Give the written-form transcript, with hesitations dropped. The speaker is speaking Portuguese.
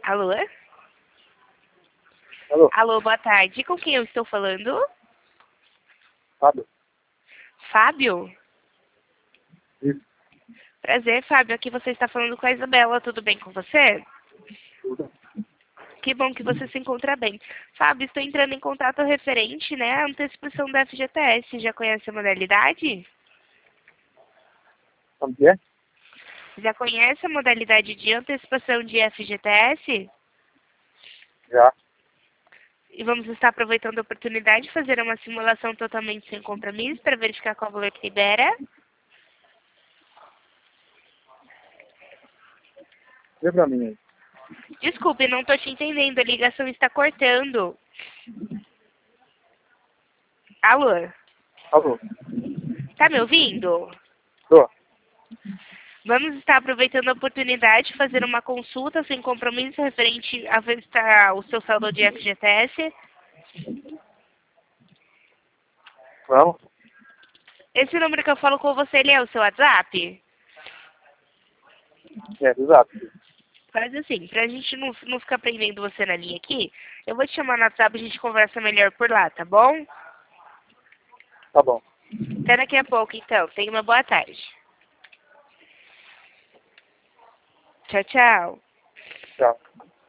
Alô? Alô, Alô, boa tarde. Com quem eu estou falando? Fábio? Fábio? Isso, Prazer, Fábio. Aqui você está falando com a Isabela. Tudo bem com você? tudo. Que bom que você se encontra bem. Fábio, estou entrando em contato referente, né, à antecipação da FGTS. Já conhece a modalidade? Como que é? Já conhece a modalidade de antecipação de FGTS? Já. E vamos estar aproveitando a oportunidade de fazer uma simulação totalmente sem compromisso para verificar qual valor que libera. Vê pra mim aí. Desculpe, não estou te entendendo. A ligação está cortando. Alô? Alô, Tá me ouvindo? tô. Vamos estar aproveitando a oportunidade de fazer uma consulta sem compromisso referente a ver se está o seu saldo de FGTS. Vamos? Esse número que eu falo com você, ele é o seu WhatsApp? É, exato. Faz assim, pra gente não ficar prendendo você na linha aqui, eu vou te chamar no WhatsApp e a gente conversa melhor por lá, tá bom? Tá bom. Até daqui a pouco, então. Tenha uma boa tarde. Tchau, tchau. Tchau.